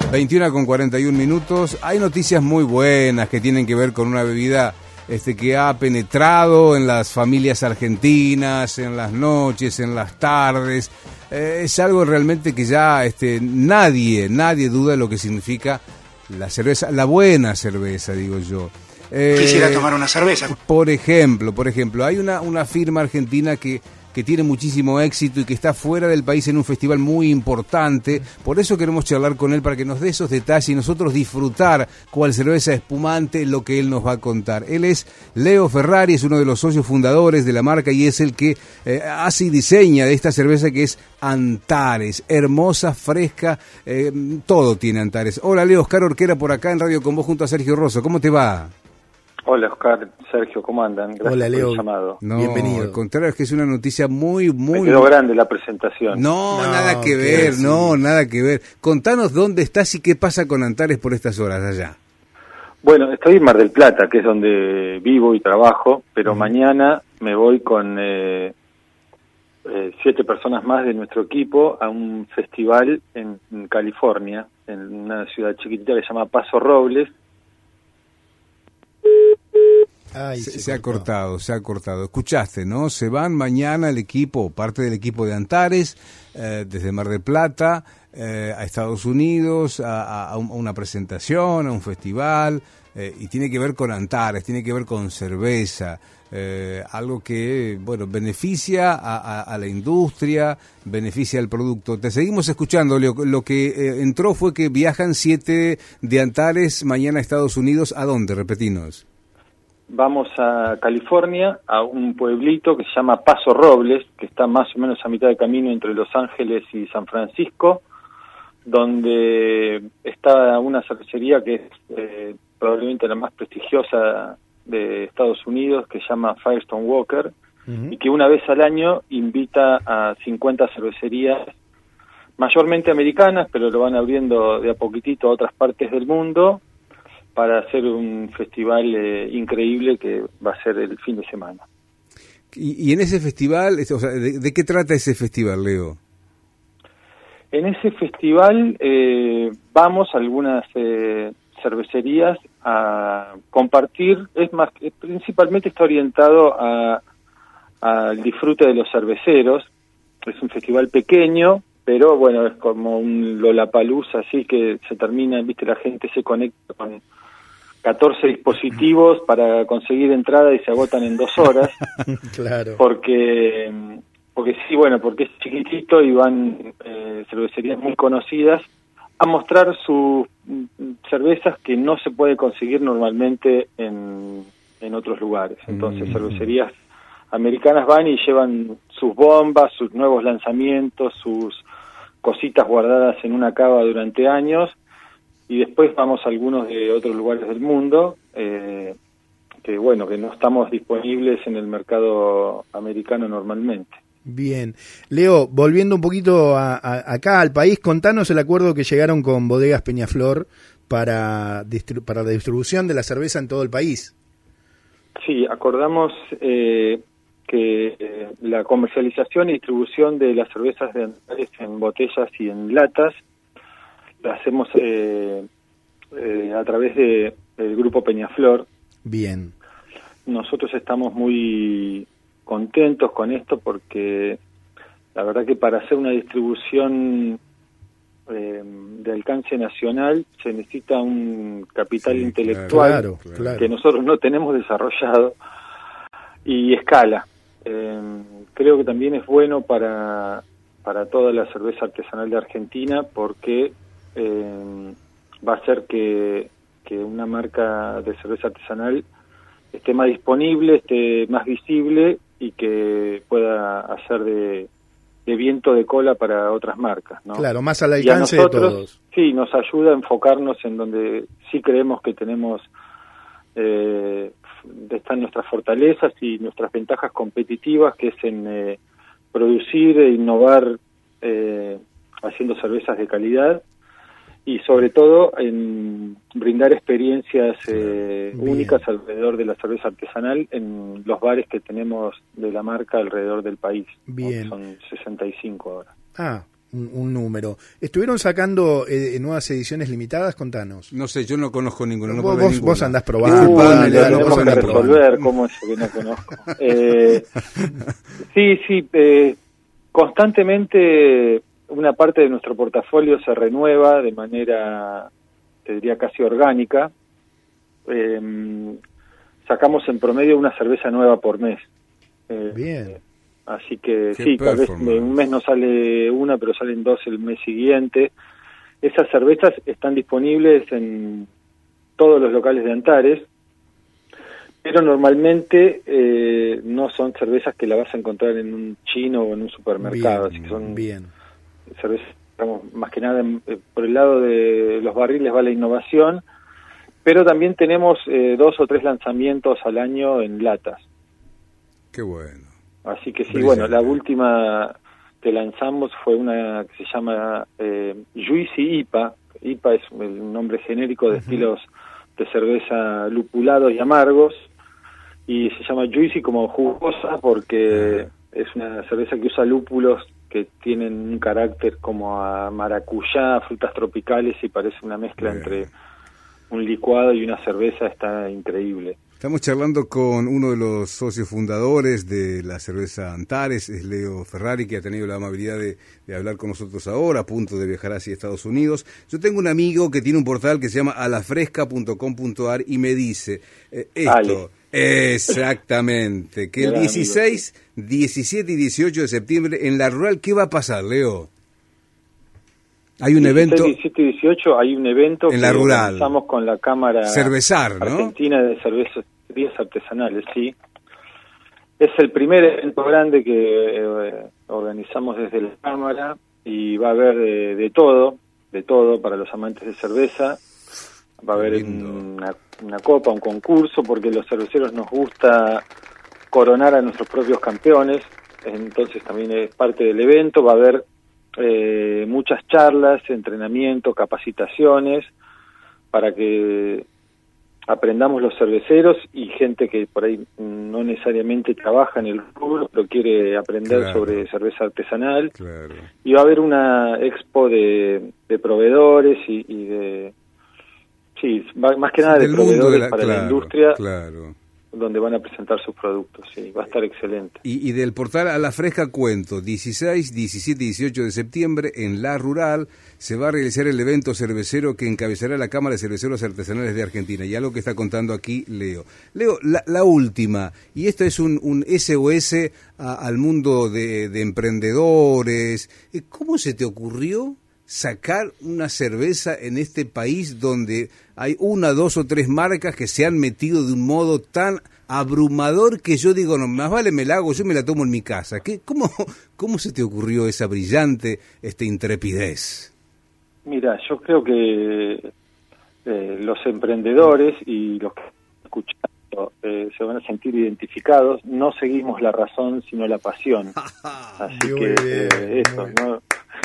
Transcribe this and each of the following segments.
21:41. Hay noticias muy buenas que tienen que ver con una bebida que ha penetrado en las familias argentinas, en las noches, en las tardes. Es algo realmente que ya nadie duda de lo que significa la cerveza, la buena cerveza, digo yo. Quisiera tomar una cerveza. Por ejemplo, hay una firma argentina que tiene muchísimo éxito y que está fuera del país en un festival muy importante. Por eso queremos charlar con él para que nos dé esos detalles y nosotros disfrutar cuál cerveza espumante, lo que él nos va a contar. Él es Leo Ferrari, es uno de los socios fundadores de la marca y es el que hace y diseña de esta cerveza que es Antares. Hermosa, fresca, todo tiene Antares. Hola Leo, Oscar Orquera por acá en Radio Con Vos junto a Sergio Rosso. ¿Cómo te va? Hola Oscar, Sergio, ¿cómo andan? Gracias. Hola Leo, por el llamado. No, bienvenido. Al contrario, es que es una noticia muy... Me quedó grande la presentación. No, nada que ver, sí. nada que ver. Contanos dónde estás y qué pasa con Antares por estas horas allá. Bueno, estoy en Mar del Plata, que es donde vivo y trabajo, pero mañana me voy con 7 personas más de nuestro equipo a un festival en California, en una ciudad chiquitita que se llama Paso Robles. Ay, se ha cortado. Escuchaste, ¿no? Se van mañana el equipo, parte del equipo de Antares, desde Mar del Plata, a Estados Unidos, a una presentación, a un festival, y tiene que ver con Antares, tiene que ver con cerveza, algo que, bueno, beneficia a la industria, beneficia al producto. Te seguimos escuchando, Leo. Lo que entró fue que viajan 7 de Antares mañana a Estados Unidos. ¿A dónde? Repetinos. Vamos a California, a un pueblito que se llama Paso Robles, que está más o menos a mitad de camino entre Los Ángeles y San Francisco, donde está una cervecería que es probablemente la más prestigiosa de Estados Unidos, que se llama Firestone Walker, y que una vez al año invita a 50 cervecerías, mayormente americanas, pero lo van abriendo de a poquitito a otras partes del mundo, para hacer un festival increíble que va a ser el fin de semana. Y en ese festival, o sea, ¿de qué trata ese festival, Leo? En ese festival vamos a algunas cervecerías a compartir, principalmente está orientado al disfrute de los cerveceros. Es un festival pequeño, pero bueno, es como un Lollapalooza, así que se termina, viste, la gente se conecta con 14 dispositivos para conseguir entrada y se agotan en 2 horas. Claro. Porque sí, bueno, porque es chiquitito y van cervecerías muy conocidas a mostrar sus cervezas que no se puede conseguir normalmente en otros lugares. Entonces, cervecerías americanas van y llevan sus bombas, sus nuevos lanzamientos, sus cositas guardadas en una cava durante años, y después vamos a algunos de otros lugares del mundo que no estamos disponibles en el mercado americano normalmente. Bien. Leo, volviendo un poquito acá al país, contanos el acuerdo que llegaron con Bodegas Peñaflor para la distribución de la cerveza en todo el país. Sí, acordamos que la comercialización y distribución de las cervezas de Antares en botellas y en latas la hacemos a través del grupo Peñaflor. Bien. Nosotros estamos muy contentos con esto porque la verdad que para hacer una distribución de alcance nacional se necesita un capital intelectual claro. que nosotros no tenemos desarrollado y escala. Creo que también es bueno para toda la cerveza artesanal de Argentina porque va a hacer que una marca de cerveza artesanal esté más disponible, esté más visible y que pueda hacer de viento de cola para otras marcas, ¿no? Claro, más al alcance de todos. Sí, nos ayuda a enfocarnos en donde sí creemos que tenemos están nuestras fortalezas y nuestras ventajas competitivas, que es en producir e innovar haciendo cervezas de calidad y sobre todo en brindar experiencias únicas alrededor de la cerveza artesanal en los bares que tenemos de la marca alrededor del país. Bien. Son 65 ahora. Ah, un número. ¿Estuvieron sacando nuevas ediciones limitadas? Contanos. No sé, yo no conozco ninguna. No vos andás probando. Tenemos que resolver cómo es que no conozco. Sí, constantemente una parte de nuestro portafolio se renueva de manera, te diría, casi orgánica. Sacamos en promedio una cerveza nueva por mes. Bien. Así que sí, tal vez un mes no sale una, pero salen dos el mes siguiente. Esas cervezas están disponibles en todos los locales de Antares, pero normalmente no son cervezas que la vas a encontrar en un chino o en un supermercado. Así que son cervezas, digamos, más que nada por el lado de los barriles va la innovación, pero también tenemos 2 o 3 lanzamientos al año en latas. Qué bueno. Así que sí, bueno, la última que lanzamos fue una que se llama Juicy IPA. IPA es el nombre genérico de estilos de cerveza lupulados y amargos, y se llama Juicy como jugosa porque es una cerveza que usa lúpulos que tienen un carácter como a maracuyá, frutas tropicales, y parece una mezcla entre un licuado y una cerveza. Está increíble. Estamos charlando con uno de los socios fundadores de la cerveza Antares, es Leo Ferrari, que ha tenido la amabilidad de hablar con nosotros ahora, a punto de viajar hacia Estados Unidos. Yo tengo un amigo que tiene un portal que se llama alafresca.com.ar y me dice esto, exactamente, que el 16, 17 y 18 de septiembre en La Rural, ¿qué va a pasar, Leo? Hay un evento 17 y 18 hay un evento en La Rural. Estamos con la Cámara Cervezar, ¿no? Argentina de Cervezas Artesanales, sí. Es el primer evento grande que organizamos desde la Cámara, y va a haber de todo para los amantes de cerveza. Va a haber una copa, un concurso, porque los cerveceros nos gusta coronar a nuestros propios campeones, entonces también es parte del evento. Va a haber muchas charlas, entrenamiento, capacitaciones, para que aprendamos los cerveceros y gente que por ahí no necesariamente trabaja en el rubro, pero quiere aprender sobre cerveza artesanal. Y va a haber una expo de proveedores y de... Sí, más que nada de proveedores para la industria. Donde van a presentar sus productos, sí, va a estar excelente. Y del portal A la Fresca cuento, 16, 17 y 18 de septiembre en La Rural se va a realizar el evento cervecero que encabezará la Cámara de Cerveceros Artesanales de Argentina, y algo que está contando aquí Leo. Leo, la última, y esto es un SOS al mundo de emprendedores. ¿Cómo se te ocurrió sacar una cerveza en este país donde hay 1, 2 o 3 marcas que se han metido de un modo tan abrumador que yo digo, no, más vale me la hago, yo me la tomo en mi casa? ¿Cómo se te ocurrió esa brillante intrepidez? Mira, yo creo que los emprendedores y los que están escuchando se van a sentir identificados. No seguimos la razón, sino la pasión. Así que eso, ¿no?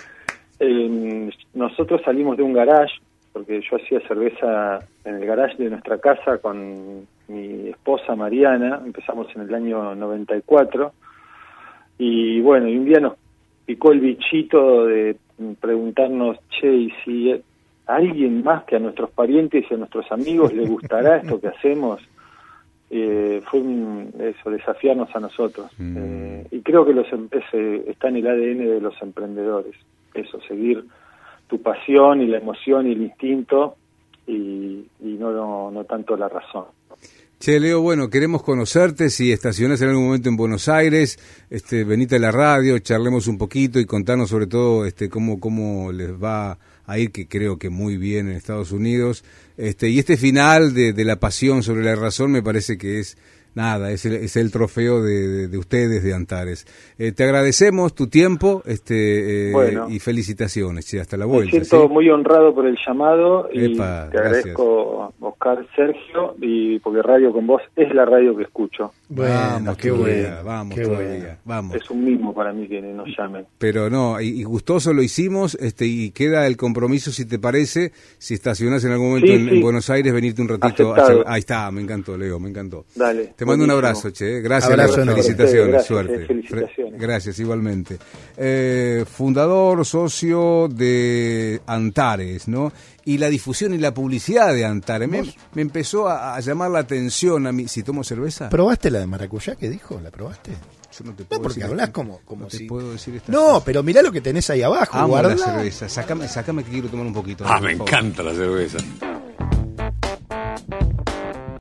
Nosotros salimos de un garage, porque yo hacía cerveza en el garage de nuestra casa con mi esposa Mariana. Empezamos en el año 94, y bueno, y un día nos picó el bichito de preguntarnos, che, y si a alguien más que a nuestros parientes y a nuestros amigos le gustará esto que hacemos. Fue eso, desafiarnos a nosotros. Y creo que está en el ADN de los emprendedores, eso, seguir tu pasión y la emoción y el instinto, y no tanto la razón. Che, Leo, bueno, queremos conocerte. Si estacionás en algún momento en Buenos Aires, venite a la radio, charlemos un poquito y contanos sobre todo cómo les va a ir, que creo que muy bien en Estados Unidos. Y este final de la pasión sobre la razón me parece que es el trofeo de ustedes, de Antares. Te agradecemos tu tiempo bueno, y felicitaciones. Che, hasta la vuelta. Me siento muy honrado por el llamado y te agradezco, Oscar, Sergio, y porque Radio con Vos es la radio que escucho. Bueno, qué buena, vamos qué todavía, buena. Vamos. Es un mimo para mí que nos llamen. Pero no, y gustoso lo hicimos, y queda el compromiso, si te parece, si estacionás en algún momento en Buenos Aires, venirte un ratito. Ahí está, me encantó, Leo, me encantó. Dale. Te mando un abrazo, che. Gracias, abrazo, felicitaciones, gracias, suerte. felicitaciones. Gracias, igualmente. Fundador, socio de Antares, ¿no? Y la difusión y la publicidad de Antares. Me empezó a llamar la atención a mí. Si tomo cerveza. ¿Probaste la de maracuyá que dijo? ¿La probaste? Yo no te puedo porque decir hablás como no si... te puedo decir esta No, cosa. pero mirá lo que tenés ahí abajo. Amo guardá. la cerveza. Sácame que quiero tomar un poquito. Me encanta la cerveza.